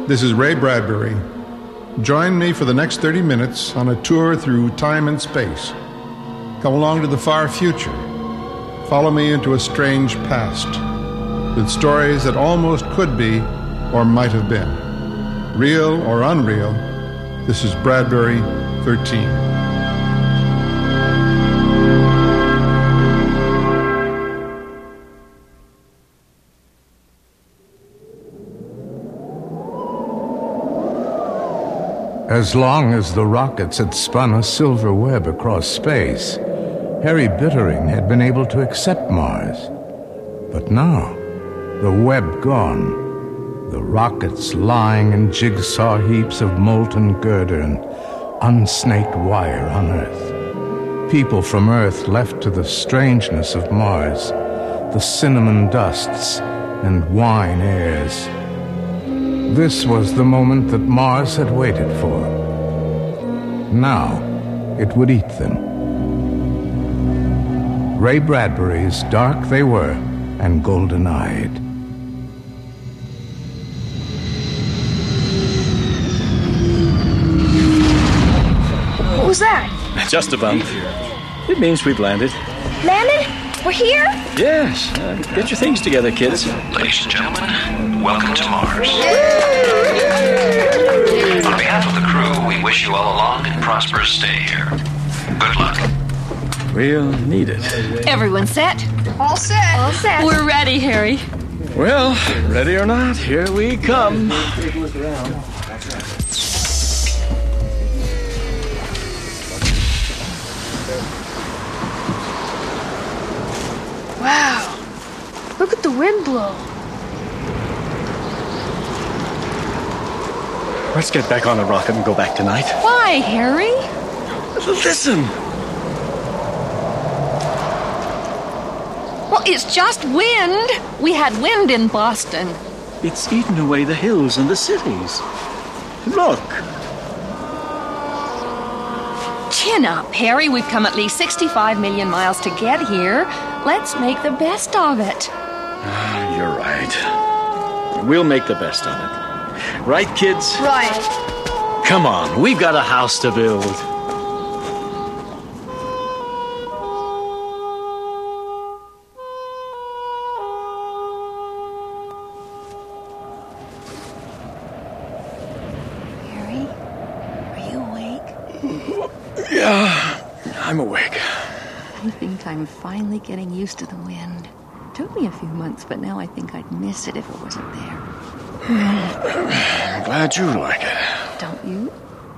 This is Ray Bradbury. Join me for the next 30 minutes on a tour through time and space. Come along to the far future. Follow me into a strange past with stories that almost could be or might have been. Real or unreal, this is Bradbury 13. As long as the rockets had spun a silver web across space, Harry Bittering had been able to accept Mars. But now, the web gone, the rockets lying in jigsaw heaps of molten girder and unsnaked wire on Earth. People from Earth left to the strangeness of Mars, the cinnamon dusts and wine airs. This was the moment that Mars had waited for. Now, it would eat them. Ray Bradbury's Dark They Were and Golden-Eyed. What was that? Just a bump. It means we've landed. Landed? We're here? Yes. Get your things together, kids. Ladies and gentlemen, welcome to Mars. On behalf of the crew, we wish you all a long and prosperous stay here. Good luck. We'll need it. Everyone set? All set. All set. We're ready, Harry. Well, ready or not, here we come. Wow. Look at the wind blow. Let's get back on the rocket and go back tonight. Why, Harry? Listen. Well, it's just wind. We had wind in Boston. It's eaten away the hills and the cities. Look. Chin up, Harry. We've come at least 65 million miles to get here. Let's make the best of it. You're right. We'll make the best of it. Right, kids? Right. Come on, we've got a house to build. Harry, are you awake? Yeah, I'm awake. I think I'm finally getting used to the wind. Took me a few months, but now I think I'd miss it if it wasn't there. I'm glad you like it. Don't you?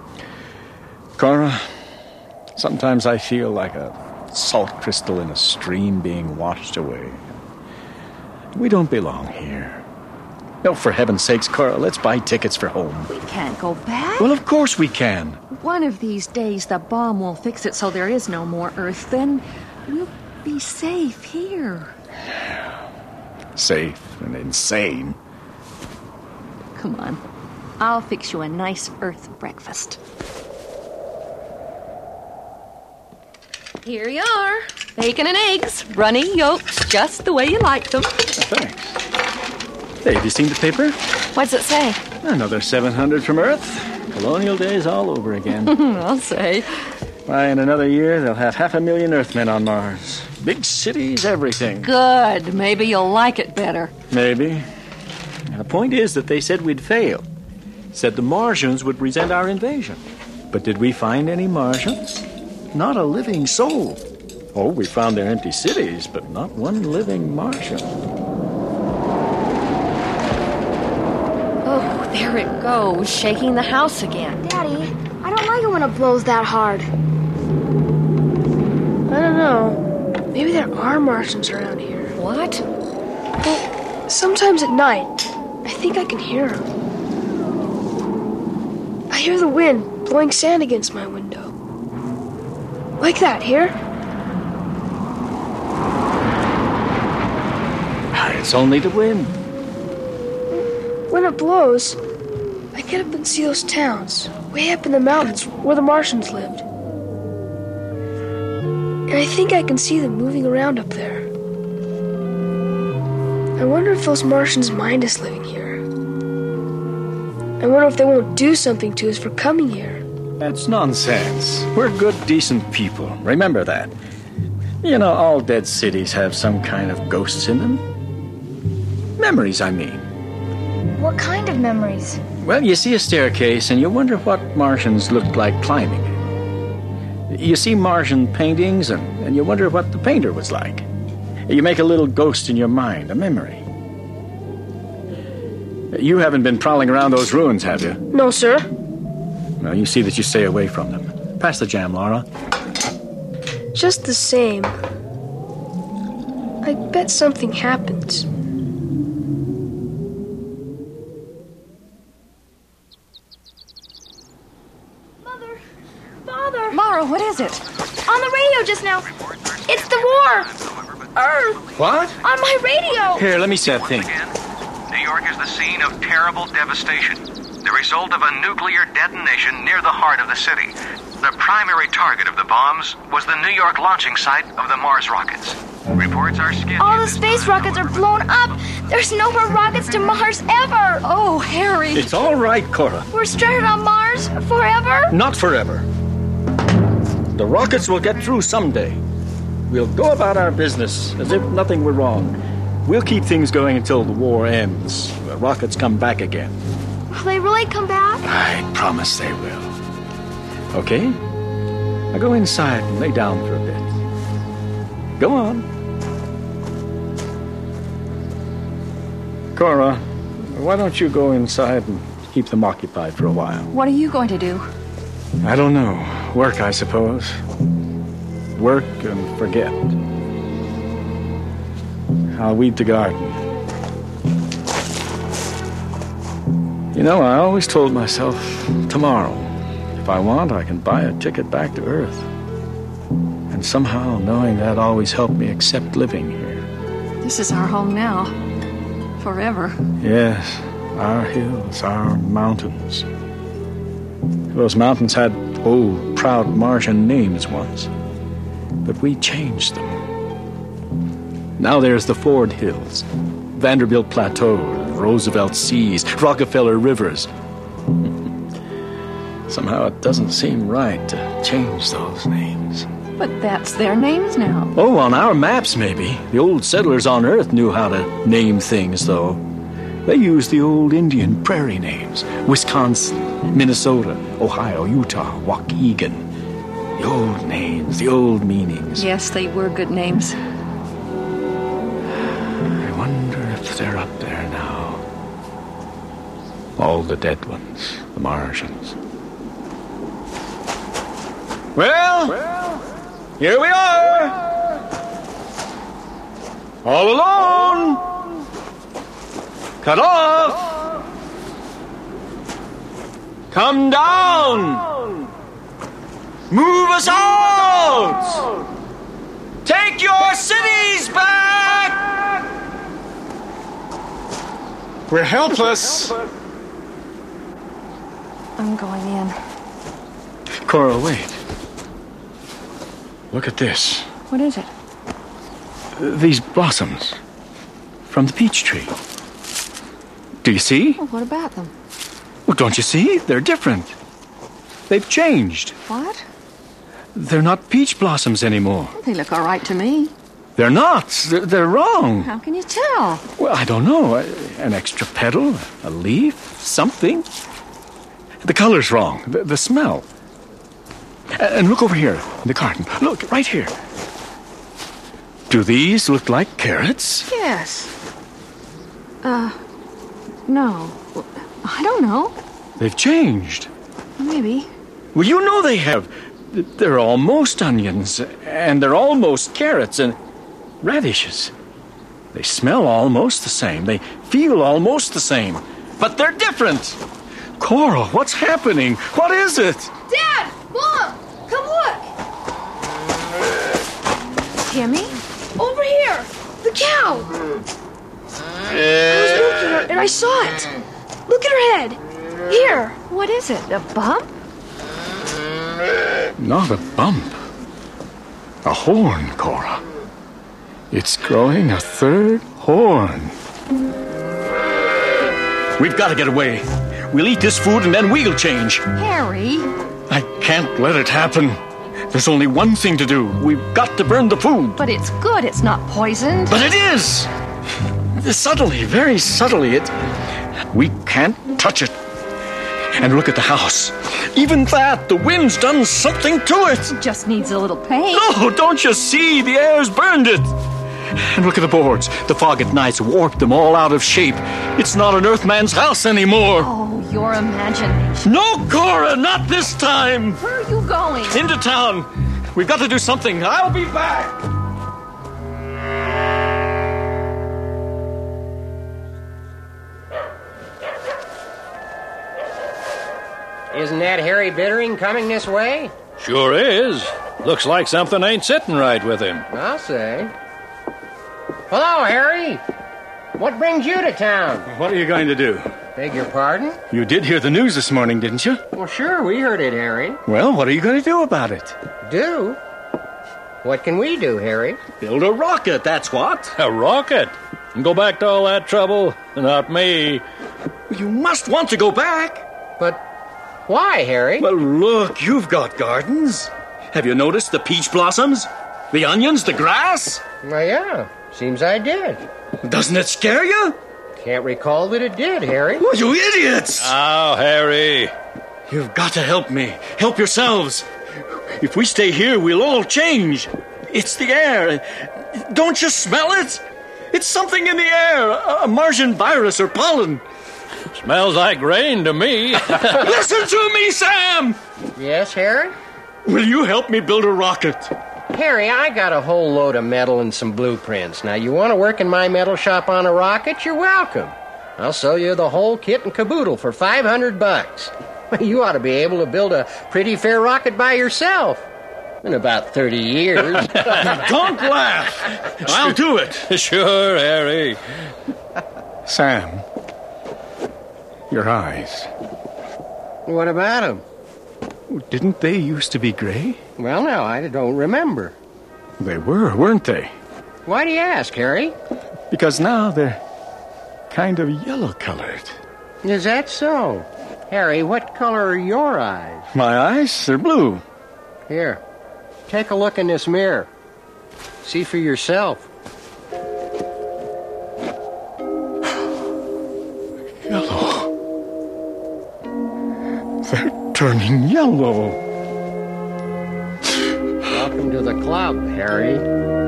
Cora, sometimes I feel like a salt crystal in a stream being washed away. We don't belong here. No, for heaven's sakes, Cora, let's buy tickets for home. We can't go back. Well, of course we can. One of these days, the bomb will fix it so there is no more Earth. Then we'll be safe here. Safe and insane. Come on. I'll fix you a nice Earth breakfast. Here you are. Bacon and eggs. Runny yolks, just the way you like them. Thanks. Hey, have you seen the paper? What's it say? Another 700 from Earth. Colonial days all over again. I'll say. Why, in another year, they'll have 500,000 Earthmen on Mars. Big cities, everything. Good. Maybe you'll like it better. Maybe. And the point is that they said we'd fail. Said the Martians would resent our invasion. But did we find any Martians? Not a living soul. Oh, we found their empty cities, but not one living Martian. Oh, there it goes, shaking the house again. Daddy, I don't like it when it blows that hard. I don't know. Maybe there are Martians around here. What? Well, sometimes at night, I think I can hear them. I hear the wind blowing sand against my window. Like that, here? It's only the wind. When it blows, I get up and see those towns, way up in the mountains where the Martians lived. And I think I can see them moving around up there. I wonder if those Martians mind us living here. I wonder if they won't do something to us for coming here. That's nonsense. We're good, decent people. Remember that. You know, all dead cities have some kind of ghosts in them. Memories, I mean. What kind of memories? Well, you see a staircase and you wonder what Martians looked like climbing it. You see Martian paintings and you wonder what the painter was like. You make a little ghost in your mind, a memory. You haven't been prowling around those ruins, have you? No, sir. Well, you see that you stay away from them. Pass the jam, Laura. Just the same. I bet something happens. Mother! Father! Mara, what is it? On the radio just now. It's the war! Earth! What? On my radio! Here, let me see that thing. New York is the scene of terrible devastation, the result of a nuclear detonation near the heart of the city. The primary target of the bombs was the New York launching site of the Mars rockets. Reports are sketchy. All the space rockets are blown up! There's no more rockets to Mars ever! Oh, Harry. It's all right, Cora. We're stranded on Mars forever? Not forever. The rockets will get through someday. We'll go about our business as if nothing were wrong. We'll keep things going until the war ends. The rockets come back again. Will they really come back? I promise they will. Okay? Now go inside and lay down for a bit. Go on. Cora, why don't you go inside and keep them occupied for a while? What are you going to do? I don't know. Work, I suppose. Work and forget. I'll weed the garden. You know, I always told myself, tomorrow, if I want, I can buy a ticket back to Earth. And somehow, knowing that always helped me accept living here. This is our home now. Forever. Yes, our hills, our mountains. Those mountains had old, proud Martian names once. But we changed them. Now there's the Ford Hills, Vanderbilt Plateau, Roosevelt Seas, Rockefeller Rivers. Somehow it doesn't seem right to change those names. But that's their names now. Oh, on our maps, maybe. The old settlers on Earth knew how to name things, though. They used the old Indian prairie names. Wisconsin, Minnesota, Ohio, Utah, Waukegan. The old names, the old meanings. Yes, they were good names. I wonder if they're up there now. All the dead ones, the Martians. Well, here we are. All alone. Cut off. Come down. Move us out. Take your cities back. We're helpless. I'm going in. Cora, wait. Look at this. What is it? These blossoms from the peach tree. Do you see? Well, what about them? Well, don't you see? They're different. They've changed. What? They're not peach blossoms anymore. They look all right to me. They're not. They're wrong. How can you tell? Well, I don't know. An extra petal, a leaf, something. The color's wrong. The smell. And look over here in the garden. Look, right here. Do these look like carrots? Yes. No. I don't know. They've changed. Maybe. Well, you know they have. They're almost onions, and they're almost carrots and radishes. They smell almost the same. They feel almost the same. But they're different. Cora, what's happening? What is it? Dad! Mom! Come look! Timmy? Over here! The cow! I was milking her and I saw it. Look at her head. Here. What is it? A bump? Not a bump. A horn, Cora. It's growing a third horn. We've got to get away. We'll eat this food and then we'll change. Harry. I can't let it happen. There's only one thing to do. We've got to burn the food. But it's good. It's not poisoned. But it is! Subtly, very subtly. We can't touch it. And look at the house. Even that, the wind's done something to it. It just needs a little paint. Oh, don't you see? The air's burned it. And look at the boards. The fog at night's warped them all out of shape. It's not an Earthman's house anymore. Oh, your imagination. No, Cora, not this time. Where are you going? Into town. We've got to do something. I'll be back. Isn't that Harry Bittering coming this way? Sure is. Looks like something ain't sitting right with him. I'll say. Hello, Harry. What brings you to town? What are you going to do? Beg your pardon? You did hear the news this morning, didn't you? Well, sure, we heard it, Harry. Well, what are you going to do about it? Do? What can we do, Harry? Build a rocket, that's what. A rocket? And go back to all that trouble? Not me. You must want to go back. But why, Harry? Well, look, you've got gardens. Have you noticed the peach blossoms? The onions, the grass? Well, yeah. Seems I did. Doesn't it scare you? Can't recall that it did, Harry. Oh, you idiots! Oh, Harry. You've got to help me. Help yourselves. If we stay here, we'll all change. It's the air. Don't you smell it? It's something in the air. A Martian virus or pollen. Smells like rain to me. Listen to me, Sam! Yes, Harry? Will you help me build a rocket? Harry, I got a whole load of metal and some blueprints. Now, you want to work in my metal shop on a rocket? You're welcome. I'll sell you the whole kit and caboodle for $500. You ought to be able to build a pretty fair rocket by yourself. In about 30 years. Don't laugh. I'll do it. Sure, Harry. Sam, your eyes. What about them? Didn't they used to be gray? Well, now, I don't remember. They were, weren't they? Why do you ask, Harry? Because now they're kind of yellow-colored. Is that so? Harry, what color are your eyes? My eyes? They're blue. Here, take a look in this mirror. See for yourself. Yellow. They're turning yellow. Welcome to the club, Harry.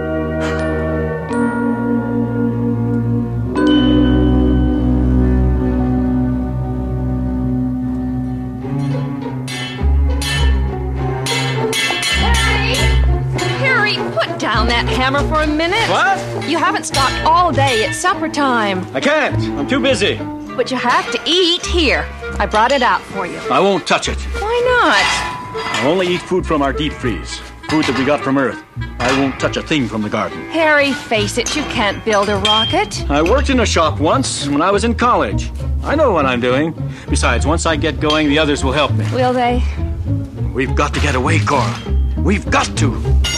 Harry, put down that hammer for a minute. What? You haven't stopped all day. It's supper time. I can't. I'm too busy. But you have to eat. Here, I brought it out for you. I won't touch it. Why not? I'll only eat food from our deep freeze. Food that we got from Earth. I won't touch a thing from the garden. Harry, face it, you can't build a rocket. I worked in a shop once when I was in college. I know what I'm doing. Besides, once I get going, the others will help me. Will they? We've got to get away, Cora. We've got to.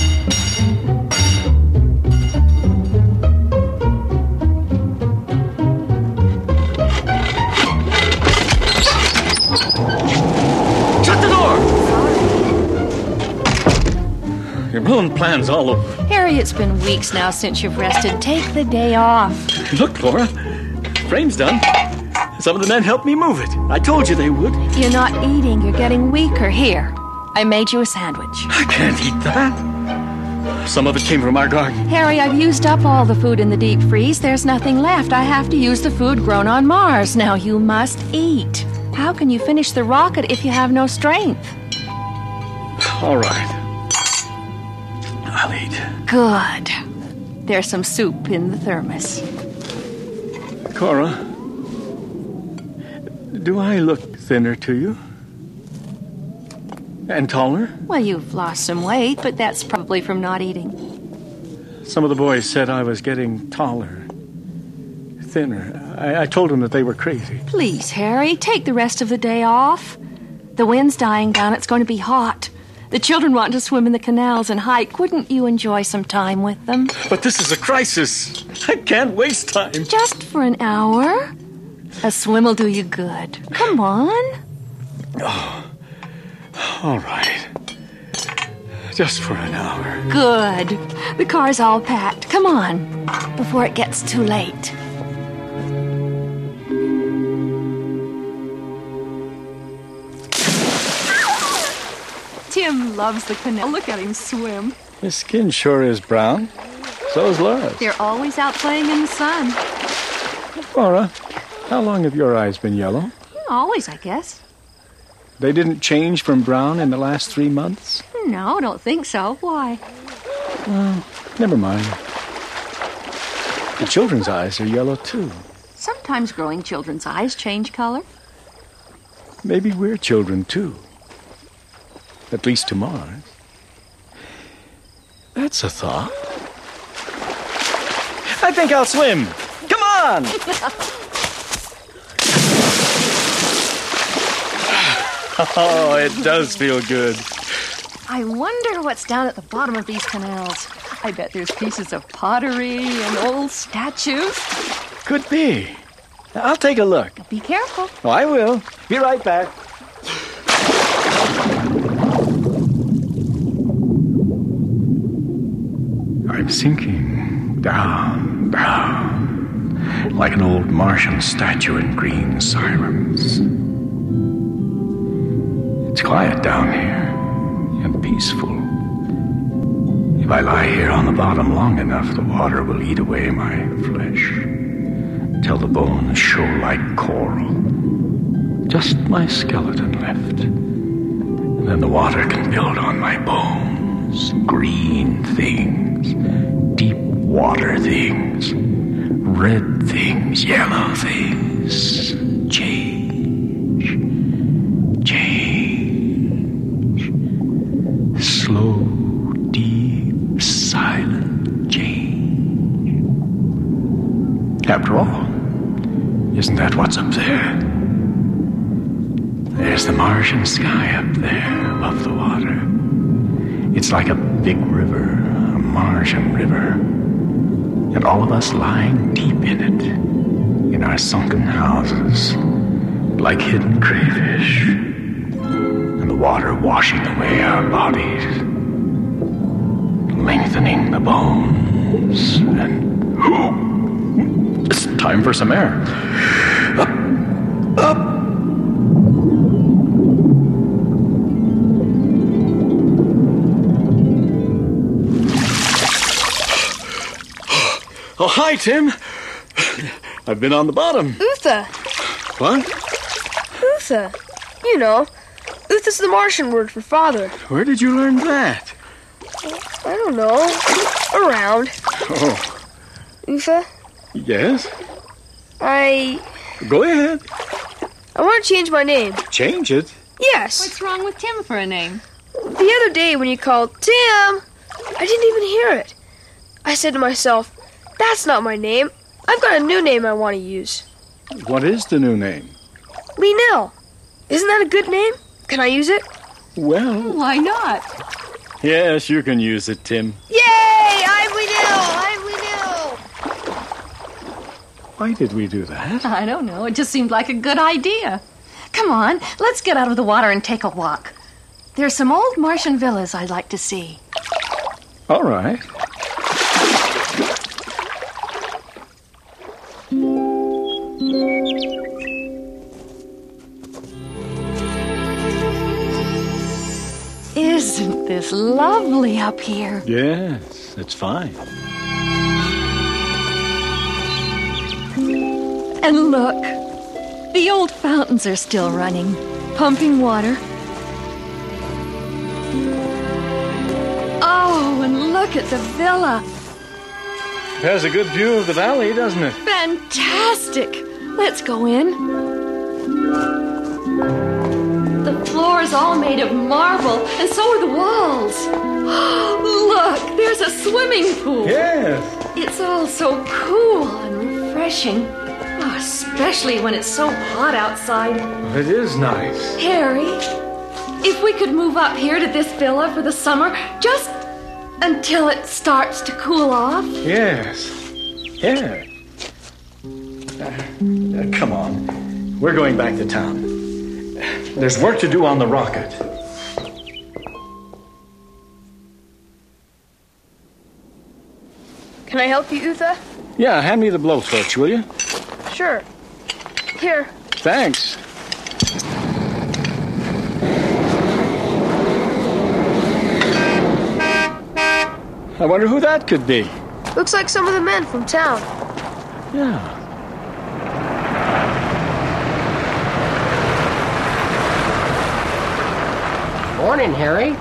Shut the door! You're blowing plans all over. Harry, it's been weeks now since you've rested. Take the day off. Look, Cora. Frame's done. Some of the men helped me move it. I told you they would. You're not eating. You're getting weaker. Here, I made you a sandwich. I can't eat that. Some of it came from our garden. Harry, I've used up all the food in the deep freeze. There's nothing left. I have to use the food grown on Mars. Now you must eat. How can you finish the rocket if you have no strength? All right. I'll eat. Good. There's some soup in the thermos. Cora, do I look thinner to you? And taller? Well, you've lost some weight, but that's probably from not eating. Some of the boys said I was getting taller, thinner. I told them that they were crazy. Please, Harry, take the rest of the day off. The wind's dying down. It's going to be hot. The children want to swim in the canals and hike. Wouldn't you enjoy some time with them? But this is a crisis. I can't waste time. Just for an hour. A swim will do you good. Come on. Oh, all right. Just for an hour. Good. The car's all packed. Come on, before it gets too late. Tim loves the canal. Look at him swim. His skin sure is brown. So is Laura's. They're always out playing in the sun. Laura, how long have your eyes been yellow? Always, I guess. They didn't change from brown in the last 3 months? No, don't think so. Why? Never mind. The children's eyes are yellow, too. Sometimes growing children's eyes change color. Maybe we're children, too. At least to Mars. That's a thought. I think I'll swim. Come on! Oh, it does feel good. I wonder what's down at the bottom of these canals. I bet there's pieces of pottery and old statues. Could be. I'll take a look. Be careful. Oh, I will. Be right back. I'm sinking down, down, like an old Martian statue in green sirens. It's quiet down here, and peaceful. If I lie here on the bottom long enough, the water will eat away my flesh, till the bones show like coral. Just my skeleton left. And then the water can build on my bones, green things, deep water things, red things, yellow things. Change, change. Slow, deep, silent change. After all, isn't that what's up there? There's the Martian sky up there above the water. It's like a big river, a Martian river. And all of us lying deep in it, in our sunken houses, like hidden crayfish. And the water washing away our bodies, lengthening the bones, and it's time for some air. Up, up. Oh, hi, Tim. I've been on the bottom. Utha. What? Utha. You know, Utha's the Martian word for father. Where did you learn that? I don't know. Around. Oh. Utha? Yes? Go ahead. I want to change my name. Change it? Yes. What's wrong with Tim for a name? The other day when you called Tim, I didn't even hear it. I said to myself, that's not my name. I've got a new name I want to use. What is the new name? Linnell. Isn't that a good name? Can I use it? Well... Why not? Yes, you can use it, Tim. Yay! I'm Linnell! I'm Linnell! Why did we do that? I don't know. It just seemed like a good idea. Come on, let's get out of the water and take a walk. There's some old Martian villas I'd like to see. All right. Isn't this lovely up here? Yes, it's fine. And look, the old fountains are still running, pumping water. Oh, and look at the villa. It has a good view of the valley, doesn't it? Fantastic! Let's go in. The floor is all made of marble, and so are the walls. Look, there's a swimming pool. Yes. It's all so cool and refreshing. Oh, especially when it's so hot outside. It is nice. Harry, if we could move up here to this villa for the summer, just until it starts to cool off. Yes. Yeah. Come on. We're going back to town. There's work to do on the rocket. Can I help you, Utha? Yeah, hand me the blowtorch, will you? Sure. Here. Thanks. I wonder who that could be. Looks like some of the men from town. Yeah. Morning, Harry.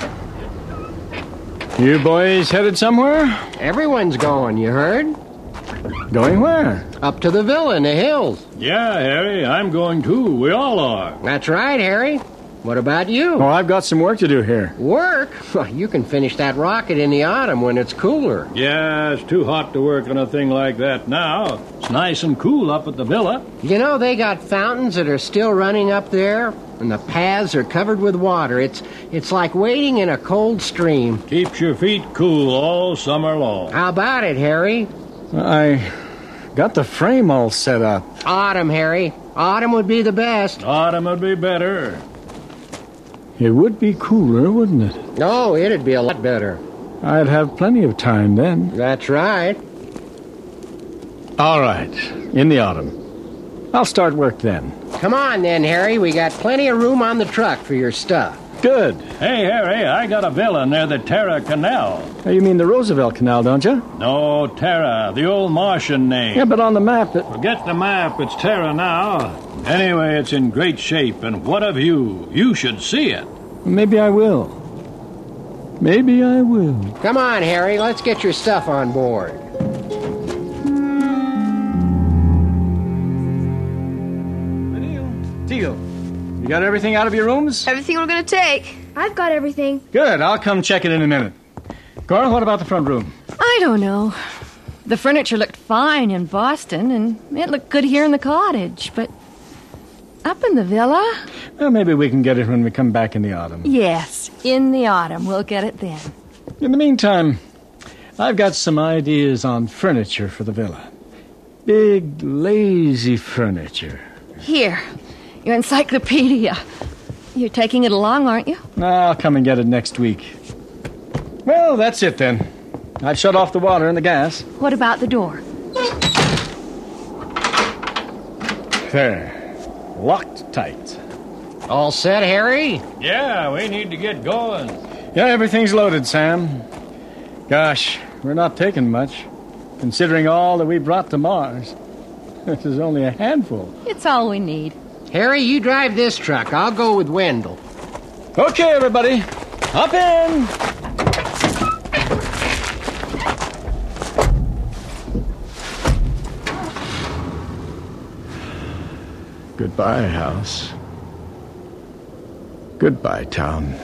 You boys headed somewhere? Everyone's going, you heard? Going where? Up to the villa in the hills. Yeah, Harry, I'm going too. We all are. That's right, Harry. What about you? Oh, I've got some work to do here. Work? You can finish that rocket in the autumn when it's cooler. Yeah, it's too hot to work on a thing like that now. It's nice and cool up at the villa. You know, they got fountains that are still running up there, and the paths are covered with water. It's like wading in a cold stream. Keeps your feet cool all summer long. How about it, Harry? I got the frame all set up. Autumn, Harry. Autumn would be the best. Autumn would be better. It would be cooler, wouldn't it? Oh, it'd be a lot better. I'd have plenty of time then. That's right. All right, in the autumn. I'll start work then. Come on then, Harry. We got plenty of room on the truck for your stuff. Good. Hey, Harry, I got a villa near the Terra Canal. Oh, you mean the Roosevelt Canal, don't you? No, Terra, the old Martian name. Yeah, but on the map... Forget the map, it's Terra now. Anyway, it's in great shape, and what of you? You should see it. Maybe I will. Maybe I will. Come on, Harry. Let's get your stuff on board. Teal, you got everything out of your rooms? Everything we're gonna take. I've got everything. Good, I'll come check it in a minute. Cora, what about the front room? I don't know. The furniture looked fine in Boston, and it looked good here in the cottage, but up in the villa? Well, maybe we can get it when we come back in the autumn. Yes, in the autumn. We'll get it then. In the meantime, I've got some ideas on furniture for the villa. Big, lazy furniture. Here, your encyclopedia. You're taking it along, aren't you? I'll come and get it next week. Well, that's it then. I've shut off the water and the gas. What about the door? There. Locked tight. All set, Harry? Yeah, we need to get going. Yeah, everything's loaded, Sam. Gosh, we're not taking much, considering all that we brought to Mars. This is only a handful. It's all we need. Harry, you drive this truck. I'll go with Wendell. Okay, everybody. Hop in. Goodbye, house. Goodbye, town.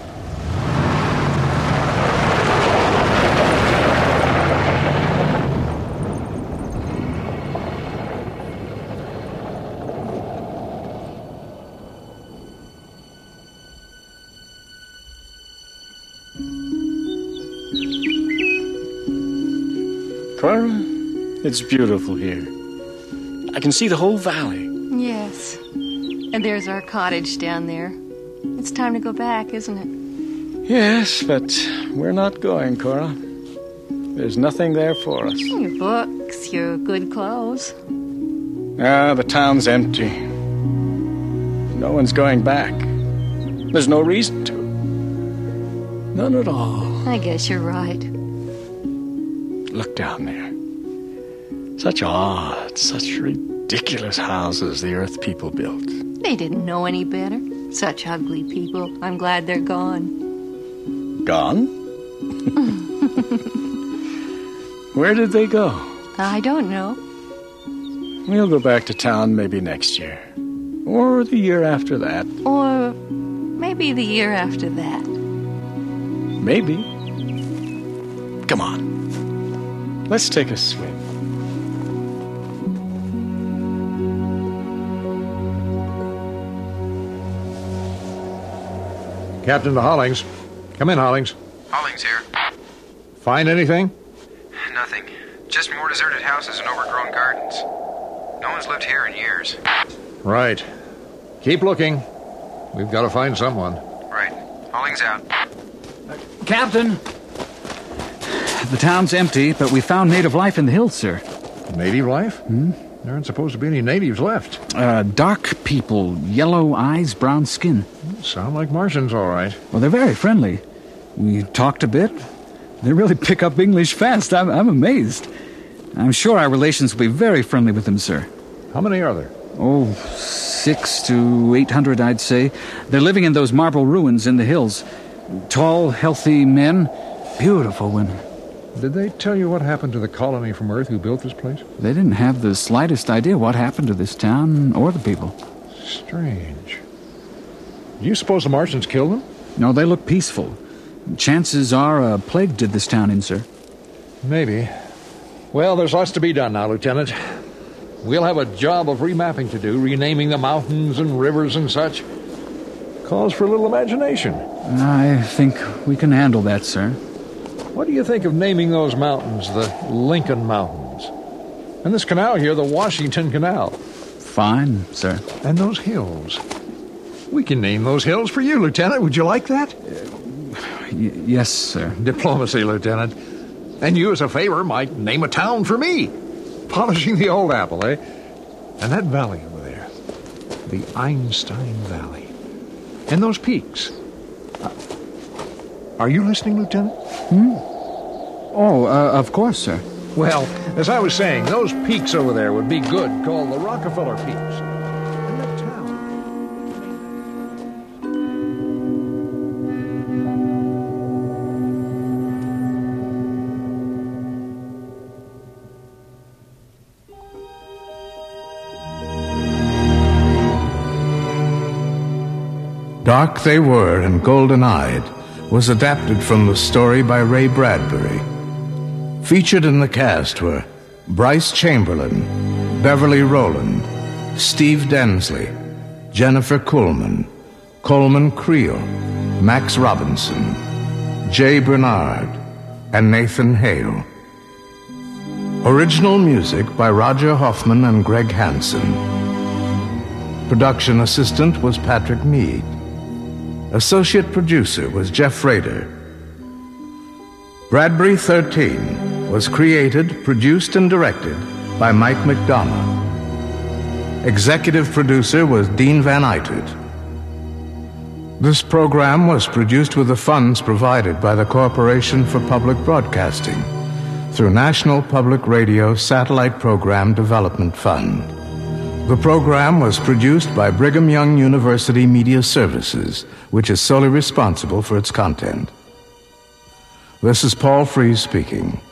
Cora, it's beautiful here. I can see the whole valley. Yes. And there's our cottage down there. It's time to go back, isn't it? Yes, but we're not going, Cora. There's nothing there for us. Your books, your good clothes. The town's empty. No one's going back. There's no reason to. None at all. I guess you're right. Look down there. Such odd, such ridiculous houses the Earth people built. They didn't know any better. Such ugly people. I'm glad they're gone. Gone? Where did they go? I don't know. We'll go back to town maybe next year. Or the year after that. Or maybe the year after that. Maybe. Come on. Let's take a swim. Captain to Hollings. Come in, Hollings. Hollings here. Find anything? Nothing. Just more deserted houses and overgrown gardens. No one's lived here in years. Right. Keep looking. We've got to find someone. Right. Hauling's out. Captain! The town's empty, but we found native life in the hills, sir. Native life? There aren't supposed to be any natives left. Dark people, yellow eyes, brown skin. Sound like Martians, all right. Well, they're very friendly. We talked a bit. They really pick up English fast. I'm amazed. I'm sure our relations will be very friendly with them, sir. How many are there? 600 to 800, I'd say. They're living in those marble ruins in the hills. Tall, healthy men, beautiful women. Did they tell you what happened to the colony from Earth who built this place? They didn't have the slightest idea what happened to this town or the people. Strange. Do you suppose the Martians killed them? No, they look peaceful. Chances are a plague did this town in, sir. Maybe. Well, there's lots to be done now, Lieutenant. We'll have a job of remapping to do, renaming the mountains and rivers and such. Calls for a little imagination. I think we can handle that, sir. What do you think of naming those mountains the Lincoln Mountains? And this canal here, the Washington Canal? Fine, sir. And those hills? We can name those hills for you, Lieutenant. Would you like that? Yes, sir. Diplomacy, Lieutenant. And you, as a favor, might name a town for me. Polishing the old apple, eh? And that valley over there. The Einstein Valley. And those peaks. Are you listening, Lieutenant? Of course, sir. Well, as I was saying, those peaks over there would be good, called the Rockefeller Peaks. And that town... Dark They Were and Golden-Eyed was adapted from the story by Ray Bradbury. Featured in the cast were Bryce Chamberlain, Beverly Rowland, Steve Densley, Jennifer Kuhlman, Coleman Creel, Max Robinson, Jay Bernard, and Nathan Hale. Original music by Roger Hoffman and Greg Hansen. Production assistant was Patrick Mead. Associate producer was Jeff Rader. Bradbury 13 was created, produced, and directed by Mike McDonough. Executive producer was Dean Van Eitert. This program was produced with the funds provided by the Corporation for Public Broadcasting through National Public Radio Satellite Program Development Fund. The program was produced by Brigham Young University Media Services, which is solely responsible for its content. This is Paul Frees speaking.